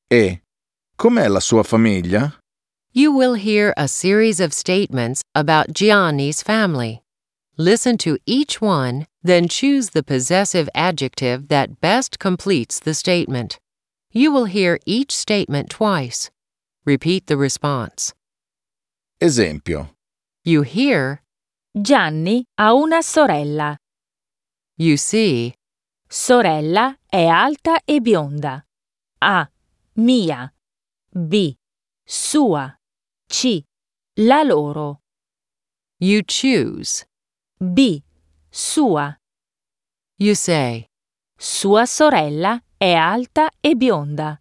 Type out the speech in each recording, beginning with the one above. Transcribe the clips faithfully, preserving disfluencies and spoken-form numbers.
E. Com'è la sua famiglia? You will hear a series of statements about Gianni's family. Listen to each one, then choose the possessive adjective that best completes the statement. You will hear each statement twice. Repeat the response. Esempio. You hear, Gianni ha una sorella. you see, Sorella è alta e bionda. A. Mia. B. Sua. C. La loro. you choose, B. Sua. you say, Sua sorella è alta e bionda.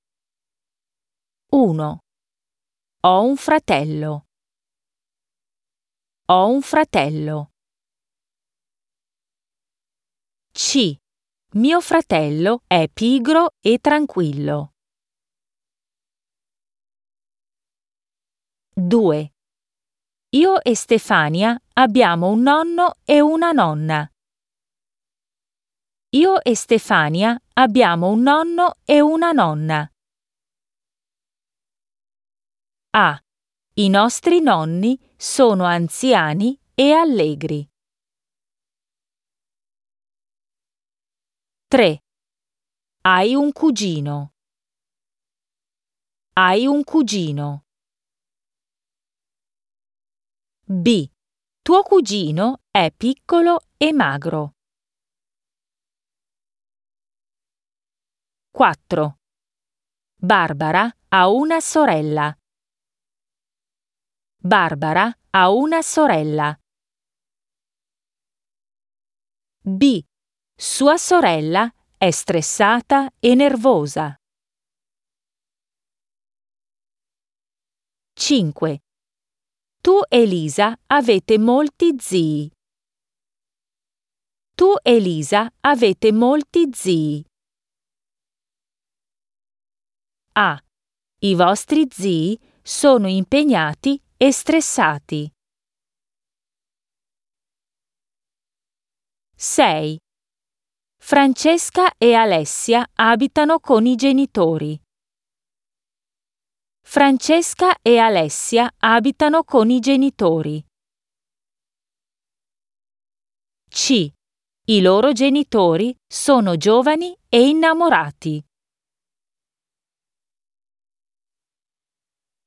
uno. Ho un fratello. Ho un fratello. C. Mio fratello è pigro e tranquillo. due. Io e Stefania abbiamo un nonno e una nonna. Io e Stefania abbiamo un nonno e una nonna. A. I nostri nonni sono anziani e allegri. tre. Hai un cugino. Hai un cugino. B. Tuo cugino è piccolo e magro. quattro. Barbara ha una sorella. Barbara ha una sorella. B. Sua sorella è stressata e nervosa. cinque. Tu e Lisa avete molti zii. Tu e Lisa avete molti zii. A. I vostri zii sono impegnati e stressati. sei. Francesca e Alessia abitano con i genitori. Francesca e Alessia abitano con i genitori. C. I loro genitori sono giovani e innamorati.